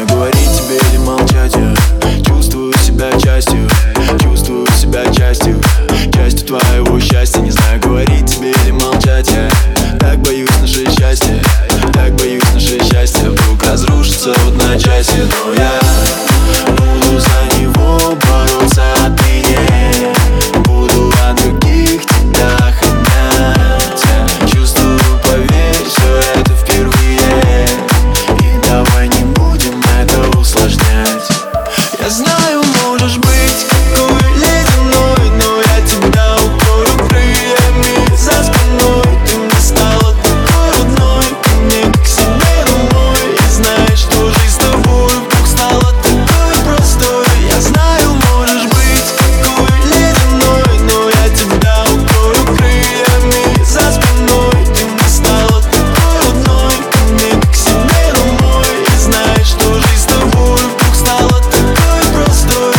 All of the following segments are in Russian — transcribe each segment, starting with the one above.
знаю, говорить тебе или молчать. Я чувствую себя частью, чувствую себя частью твоего счастья. Не знаю, говорить тебе или молчать. Я так боюсь наше счастье, так боюсь наше счастье вдруг разрушится вот на части. Но я буду за него бороться отныне, буду от других тебя охранять. Я чувствую, поверь, все это впервые, и давай не будем это усложнять. Я знаю, можешь быть какой ледяной, но я тебя укрою крыльями за спиной. Ты мне стала такой родной, ко мне как себе домой. И знаешь, что жизнь с тобой вдруг стала такой простой. Я знаю, можешь быть какой ледяной, но я тебя укрою крыльями за спиной. Ты мне стала такой родной, ко мне как себе домой. И знаешь, что жизнь с тобой вдруг стала такой простой.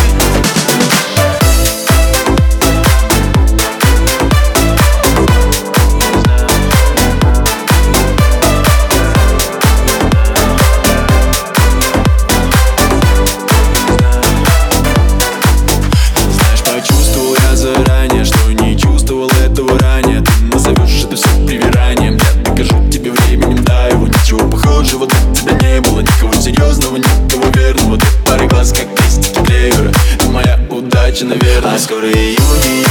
Знаешь, почувствовал я заранее, что не чувствовал этого ранее. Ты назовешь это все привиранием, я докажу тебе временем до его. Ничего похожего для тебя не было, никого серьезного, никого верного. Ты пары глаз, как листики клевера, ты моя удача, наверное. А скоро июнь,